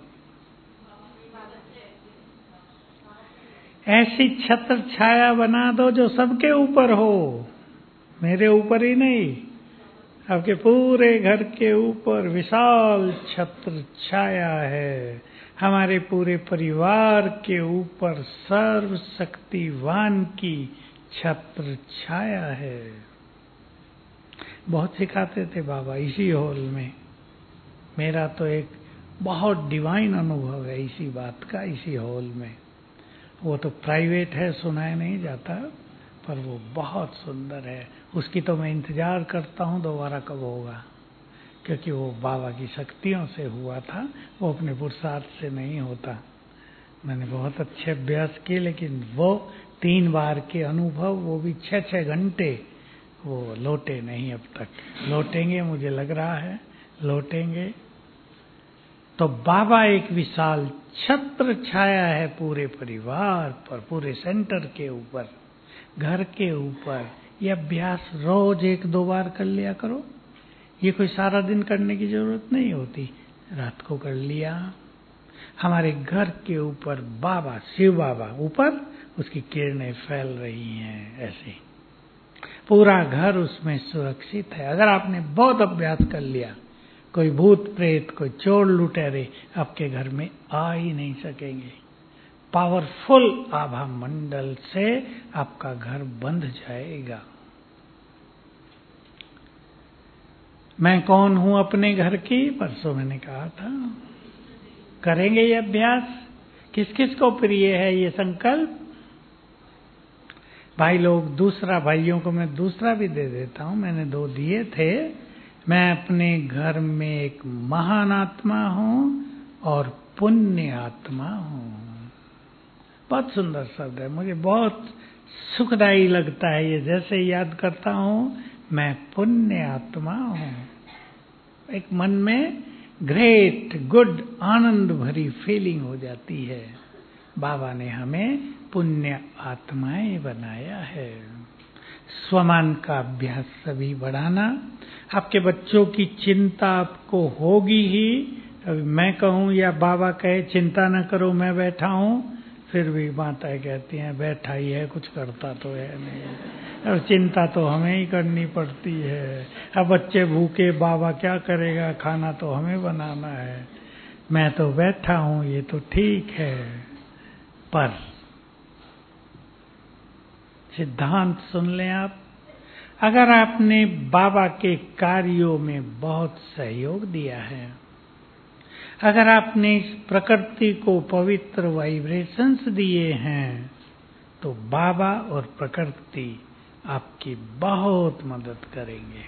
ऐसी छत्र छाया बना दो जो सबके ऊपर हो, मेरे ऊपर ही नहीं, आपके पूरे घर के ऊपर विशाल छत्र छाया है। हमारे पूरे परिवार के ऊपर सर्व शक्तिवान की छत्र छाया है। बहुत सिखाते थे बाबा इसी हॉल में। मेरा तो एक बहुत डिवाइन अनुभव है इसी बात का, इसी हॉल में। वो तो प्राइवेट है, सुनाया नहीं जाता, पर वो बहुत सुंदर है। उसकी तो मैं इंतजार करता हूँ दोबारा कब होगा, क्योंकि वो बाबा की शक्तियों से हुआ था, वो अपने पुरुषार्थ से नहीं होता। मैंने बहुत अच्छे अभ्यास किए, लेकिन वो तीन बार के अनुभव, वो भी छः छः घंटे, वो लौटे नहीं अब तक। लौटेंगे, मुझे लग रहा है लौटेंगे। तो बाबा एक विशाल छत्र छाया है पूरे परिवार पर, पूरे सेंटर के ऊपर, घर के ऊपर। ये अभ्यास रोज एक दो बार कर लिया करो। ये कोई सारा दिन करने की जरूरत नहीं होती, रात को कर लिया। हमारे घर के ऊपर बाबा, शिव बाबा ऊपर, उसकी किरणें फैल रही हैं ऐसे, पूरा घर उसमें सुरक्षित है। अगर आपने बहुत अभ्यास कर लिया, कोई भूत प्रेत, कोई चोर लुटेरे आपके घर में आ ही नहीं सकेंगे। पावरफुल आभा मंडल से आपका घर बंध जाएगा। मैं कौन हूं अपने घर की, परसों मैंने कहा था। करेंगे ये अभ्यास। किस किस को प्रिय है ये संकल्प? भाई लोग, दूसरा भाइयों को मैं दूसरा भी दे देता हूं, मैंने दो दिए थे। मैं अपने घर में एक महान आत्मा हूं और पुण्य आत्मा हूं। बहुत सुंदर शब्द है, मुझे बहुत सुखदायी लगता है ये। जैसे याद करता हूं, मैं पुण्य आत्मा हूं, एक मन में ग्रेट गुड आनंद भरी फीलिंग हो जाती है। बाबा ने हमें पुण्य आत्माएं बनाया है। स्वमान का अभ्यास सभी बढ़ाना। आपके बच्चों की चिंता आपको होगी ही। अभी मैं कहूँ या बाबा कहे चिंता न करो मैं बैठा हूँ, फिर भी माताएं कहती हैं बैठा ही है, कुछ करता तो है नहीं। और चिंता तो हमें ही करनी पड़ती है। अब बच्चे भूखे, बाबा क्या करेगा, खाना तो हमें बनाना है। मैं तो बैठा हूँ, ये तो ठीक है। पर सिद्धांत सुन लें आप। अगर आपने बाबा के कार्यों में बहुत सहयोग दिया है, अगर आपने इस प्रकृति को पवित्र वाइब्रेशंस दिए हैं तो बाबा और प्रकृति आपकी बहुत मदद करेंगे,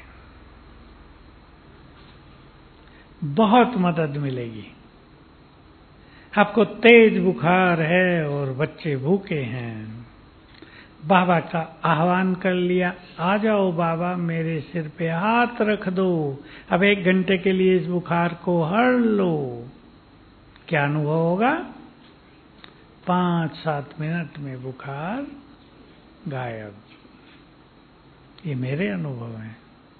बहुत मदद मिलेगी। आपको तेज बुखार है और बच्चे भूखे हैं, बाबा का आह्वान कर लिया, आ जाओ बाबा मेरे सिर पे हाथ रख दो, अब एक घंटे के लिए इस बुखार को हर लो। क्या अनुभव होगा? पांच सात मिनट में बुखार गायब। ये मेरे अनुभव हैं।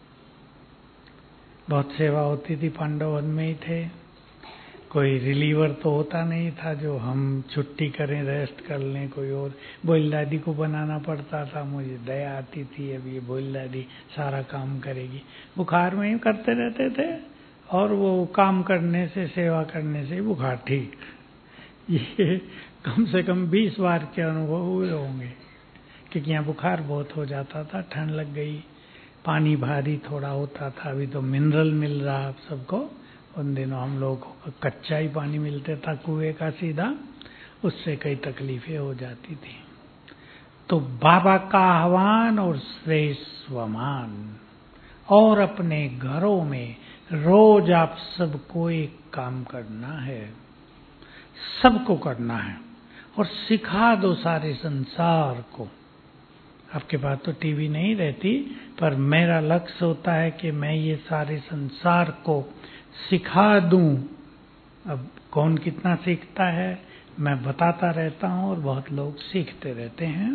बहुत सेवा होती थी, पांडव वन में ही थे, कोई रिलीवर तो होता नहीं था जो हम छुट्टी करें, रेस्ट कर लें। कोई और बोल दादी को बनाना पड़ता था, मुझे दया आती थी, अब ये बोल दादी सारा काम करेगी। बुखार में ही करते रहते थे और वो काम करने से, सेवा करने से बुखार ठीक। ये कम से कम बीस बार के अनुभव हुए होंगे, क्योंकि यहाँ बुखार बहुत हो जाता था, ठंड लग गई, पानी भारी थोड़ा होता था। अभी तो मिनरल मिल रहा आप सबको, उन दिनों हम लोगों को कच्चा ही पानी मिलता था कुएं का सीधा, उससे कई तकलीफें हो जाती थी। तो बाबा का आह्वान और श्रेष्ठ स्वमान, और अपने घरों में रोज आप सबको एक काम करना है, सबको करना है, और सिखा दो सारे संसार को। आपके पास तो टीवी नहीं रहती, पर मेरा लक्ष्य होता है कि मैं ये सारे संसार को सिखा दूं। अब कौन कितना सीखता है मैं बताता रहता हूं, और बहुत लोग सीखते रहते हैं।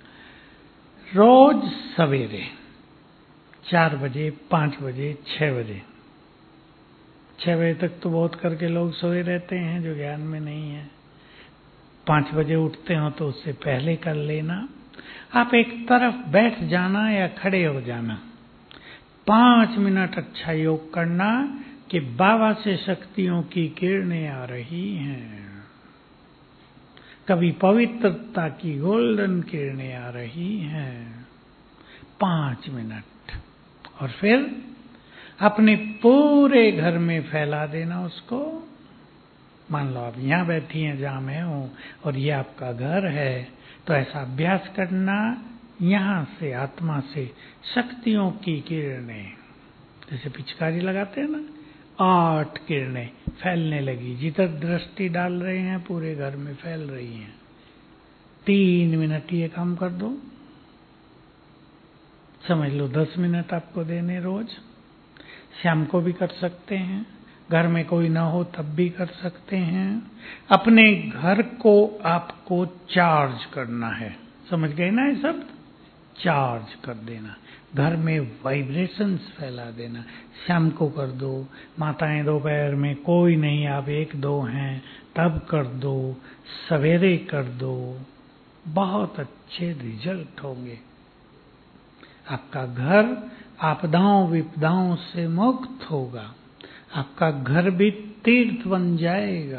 रोज सवेरे चार बजे, पांच बजे, छह बजे, छह बजे तक तो बहुत करके लोग सोए रहते हैं जो ज्ञान में नहीं है। पांच बजे उठते हो तो उससे पहले कर लेना। आप एक तरफ बैठ जाना या खड़े हो जाना, पांच मिनट अच्छा योग करना कि बाबा से शक्तियों की किरणें आ रही हैं, कभी पवित्रता की गोल्डन किरणें आ रही हैं। पांच मिनट, और फिर अपने पूरे घर में फैला देना उसको। मान लो आप यहाँ बैठी हैं जहाँ मैं हूँ और ये आपका घर है, तो ऐसा अभ्यास करना, यहाँ से आत्मा से शक्तियों की किरणें, जैसे पिचकारी लगाते हैं ना, आठ किरणें फैलने लगी, जिधर दृष्टि डाल रहे हैं पूरे घर में फैल रही हैं। तीन मिनट ये काम कर दो, समझ लो दस मिनट आपको देने रोज। शाम को भी कर सकते हैं, घर में कोई ना हो तब भी कर सकते हैं। अपने घर को आपको चार्ज करना है, समझ गए ना ये शब्द? चार्ज कर देना, घर में वाइब्रेशंस फैला देना। शाम को कर दो, माताएं दोपहर में कोई नहीं, आप एक दो हैं तब कर दो, सवेरे कर दो, बहुत अच्छे रिजल्ट होंगे। आपका घर आपदाओं विपदाओं से मुक्त होगा, आपका घर भी तीर्थ बन जाएगा।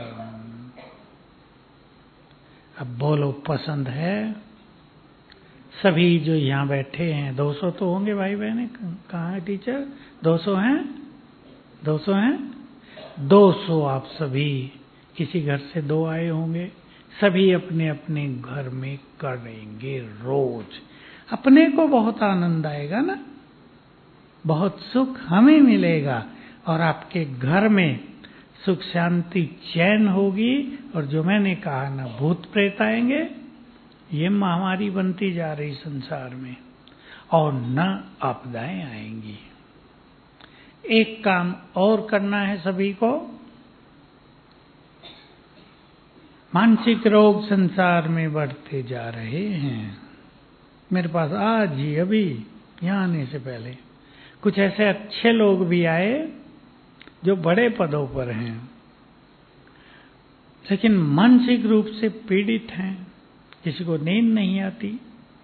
अब बोलो पसंद है? सभी जो यहाँ बैठे हैं, दो सौ तो होंगे भाई बहने, कहाँ है टीचर? दो सौ हैं? दो सौ हैं? दो सौ आप सभी, किसी घर से दो आए होंगे, सभी अपने अपने घर में करेंगे रोज। अपने को बहुत आनंद आएगा ना, बहुत सुख हमें मिलेगा, और आपके घर में सुख शांति चैन होगी। और जो मैंने कहा ना, भूत प्रेत आएंगे, ये महामारी बनती जा रही संसार में, और न आपदाएं आएंगी। एक काम और करना है सभी को। मानसिक रोग संसार में बढ़ते जा रहे हैं। मेरे पास आज ही अभी यहाँ आने से पहले कुछ ऐसे अच्छे लोग भी आए जो बड़े पदों पर हैं, लेकिन मानसिक रूप से पीड़ित हैं, किसी को नींद नहीं आती।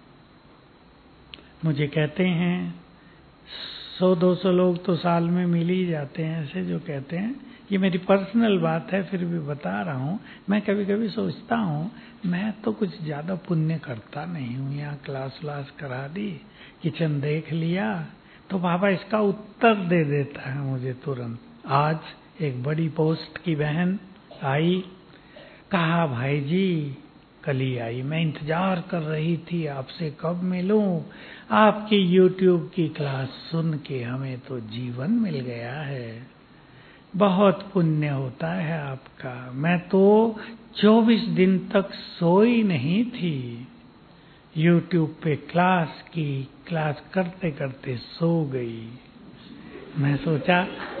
मुझे कहते हैं सौ दो सौ लोग तो साल में मिल ही जाते हैं ऐसे जो कहते हैं, ये मेरी पर्सनल बात है फिर भी बता रहा हूँ। मैं कभी कभी सोचता हूँ मैं तो कुछ ज़्यादा पुण्य करता नहीं हूँ, यहाँ क्लास व्लास करा दी, किचन देख लिया, तो बाबा इसका उत्तर दे देता है मुझे तुरंत। आज एक बड़ी पोस्ट की बहन आई, कहा भाई जी कल ही आई, मैं इंतजार कर रही थी आपसे कब मिलूं, आपकी यूट्यूब की क्लास सुन के हमें तो जीवन मिल गया है, बहुत पुण्य होता है आपका। मैं तो चौबीस दिन तक सोई नहीं थी, यूट्यूब पे क्लास की, क्लास करते करते सो गई। मैं सोचा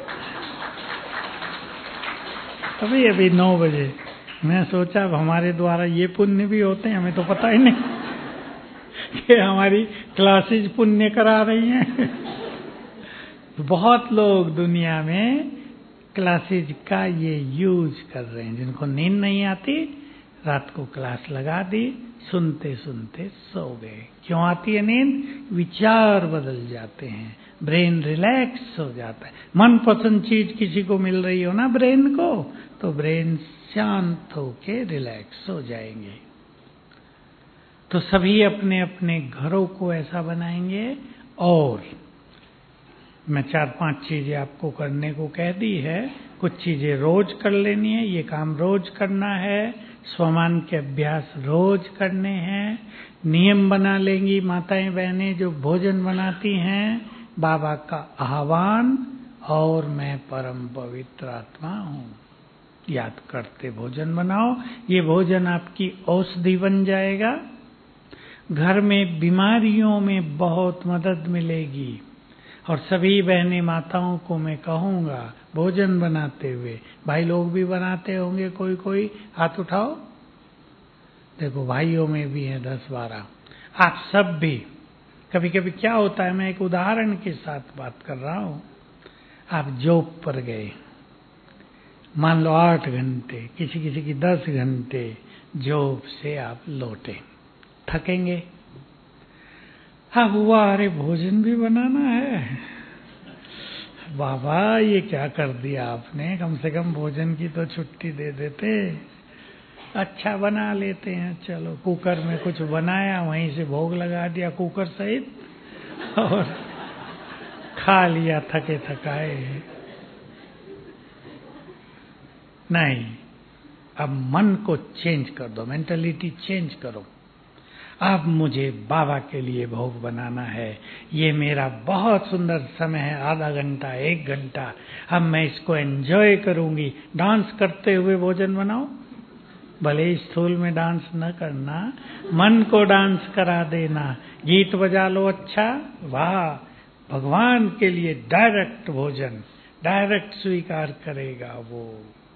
अभी अभी नौ बजे, मैं सोचा अब हमारे द्वारा ये पुण्य भी होते हैं, हमें तो पता ही नहीं कि हमारी क्लासेज पुण्य करा रही हैं। बहुत लोग दुनिया में क्लासेज का ये यूज कर रहे हैं, जिनको नींद नहीं आती रात को क्लास लगा दी, सुनते सुनते सो गए। क्यों आती है नींद? विचार बदल जाते हैं, ब्रेन रिलैक्स हो जाता है। मनपसंद चीज किसी को मिल रही हो ना ब्रेन को, तो ब्रेन शांत होके रिलैक्स हो जाएंगे। तो सभी अपने अपने घरों को ऐसा बनाएंगे। और मैं चार पांच चीजें आपको करने को कह दी है, कुछ चीजें रोज कर लेनी है, ये काम रोज करना है, स्वमान के अभ्यास रोज करने हैं। नियम बना लेंगी माताएं बहनें जो भोजन बनाती हैं, बाबा का आह्वान और मैं परम पवित्र आत्मा हूँ याद करते भोजन बनाओ। ये भोजन आपकी औषधि बन जाएगा, घर में बीमारियों में बहुत मदद मिलेगी। और सभी बहनें माताओं को मैं कहूँगा भोजन बनाते हुए, भाई लोग भी बनाते होंगे, कोई कोई हाथ उठाओ, देखो भाइयों में भी हैं दस बारह, आप सब भी। कभी कभी क्या होता है, मैं एक उदाहरण के साथ बात कर रहा हूँ, आप जॉब पर गए, मान लो आठ घंटे, किसी किसी की दस घंटे जॉब से आप लौटे, थकेंगे। हाँ हुआ, अरे भोजन भी बनाना है, बाबा ये क्या कर दिया आपने, कम से कम भोजन की तो छुट्टी दे देते। अच्छा बना लेते हैं, चलो कुकर में कुछ बनाया, वहीं से भोग लगा दिया कुकर सहित और खा लिया थके थकाए। नहीं, अब मन को चेंज कर दो, मेंटालिटी चेंज करो। अब मुझे बाबा के लिए भोग बनाना है, ये मेरा बहुत सुंदर समय है, आधा घंटा एक घंटा, अब मैं इसको एंजॉय करूंगी। डांस करते हुए भोजन बनाओ, भले स्थूल में डांस न करना, मन को डांस करा देना, गीत बजा लो अच्छा, वाह, भगवान के लिए डायरेक्ट भोजन, डायरेक्ट स्वीकार करेगा वो।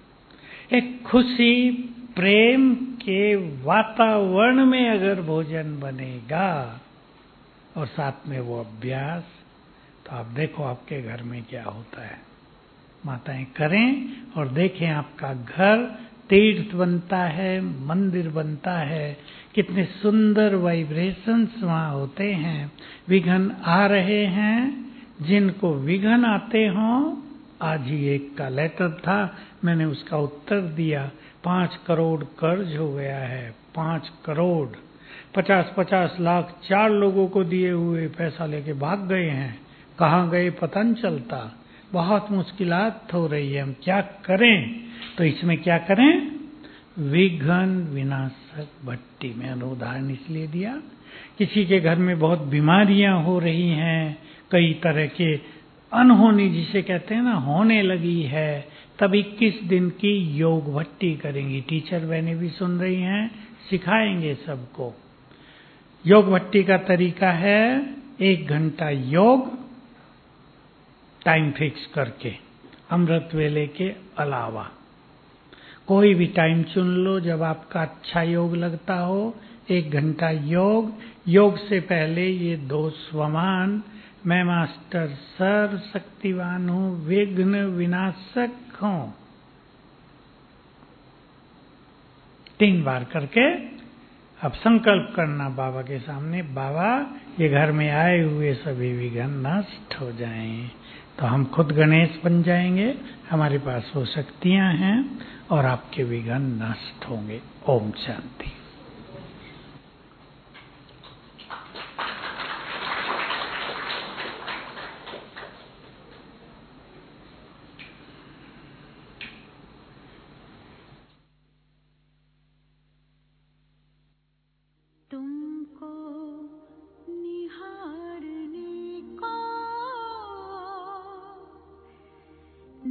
एक खुशी प्रेम के वातावरण में अगर भोजन बनेगा और साथ में वो अभ्यास, तो आप देखो आपके घर में क्या होता है। माताएं करें और देखें, आपका घर तीर्थ बनता है, मंदिर बनता है, कितने सुंदर वाइब्रेशंस वहाँ होते हैं। विघ्न आ रहे हैं, जिनको विघ्न आते हों, आज ही एक का लेटर था, मैंने उसका उत्तर दिया, पांच करोड़ कर्ज हो गया है, पांच करोड़, पचास पचास लाख चार लोगों को दिए हुए पैसा लेके भाग गए हैं, कहाँ गए पता नहीं चलता, बहुत मुश्किलात हो रही है, हम क्या करें। तो इसमें क्या करें, विघ्न विनाशक भट्टी में उदाहरण इसलिए दिया, किसी के घर में बहुत बीमारियां हो रही हैं, कई तरह के अनहोनी जिसे कहते हैं ना, होने लगी है, तब इक्कीस दिन की योग भट्टी करेंगी। टीचर बहनें भी सुन रही हैं, सिखाएंगे सबको। योग भट्टी का तरीका है एक घंटा योग, टाइम फिक्स करके, अमृत वेले के अलावा कोई भी टाइम चुन लो जब आपका अच्छा योग लगता हो, एक घंटा योग। योग से पहले ये दो स्वमान, मैं मास्टर सर्व शक्तिवान हूँ, विघ्न विनाशक हूँ, तीन बार करके अब संकल्प करना बाबा के सामने, बाबा ये घर में आए हुए सभी विघ्न नष्ट हो जाएं। तो हम खुद गणेश बन जाएंगे, हमारे पास वो शक्तियां हैं और आपके विघ्न नष्ट होंगे। ओम शांति।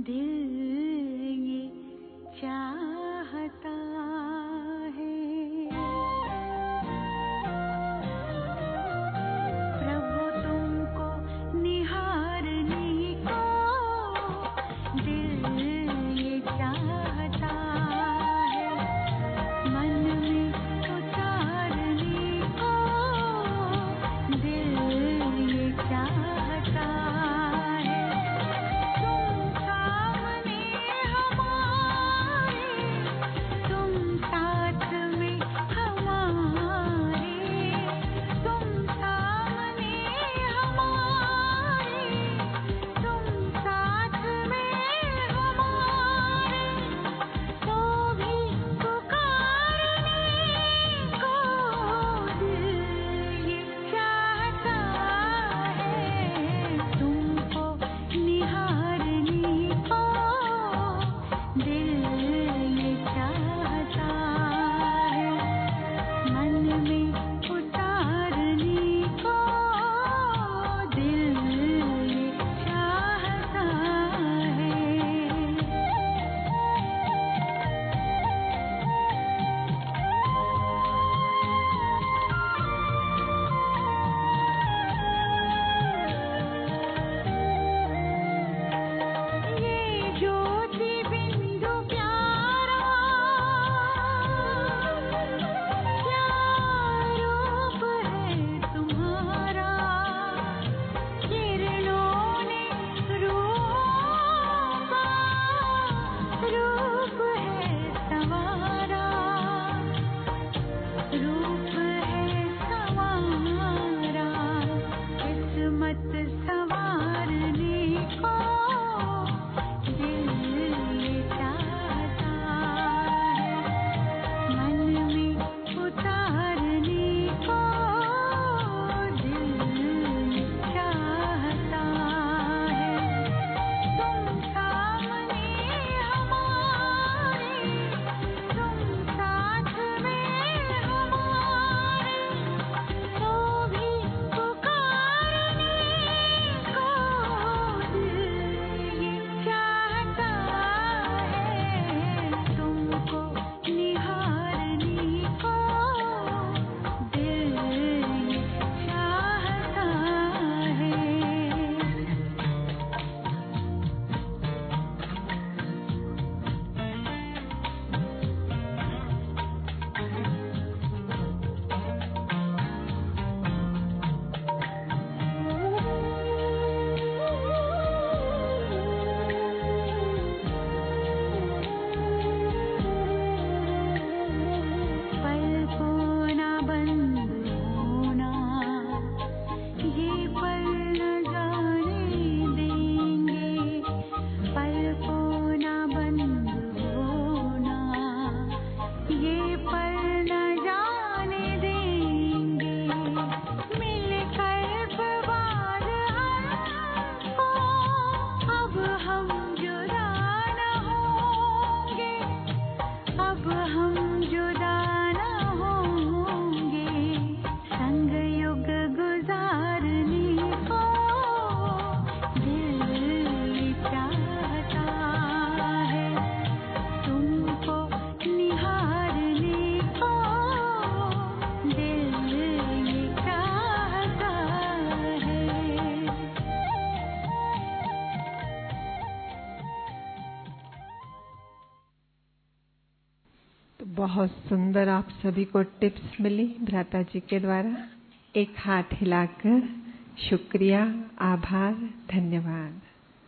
बहुत सुंदर आप सभी को टिप्स मिली भ्राता जी के द्वारा। एक हाथ हिलाकर शुक्रिया, आभार, धन्यवाद।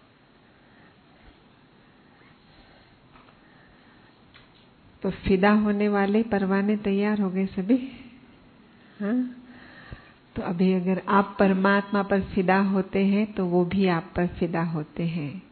तो फिदा होने वाले परवाने तैयार हो गए सभी? हाँ, तो अभी अगर आप परमात्मा पर फिदा होते हैं तो वो भी आप पर फिदा होते हैं।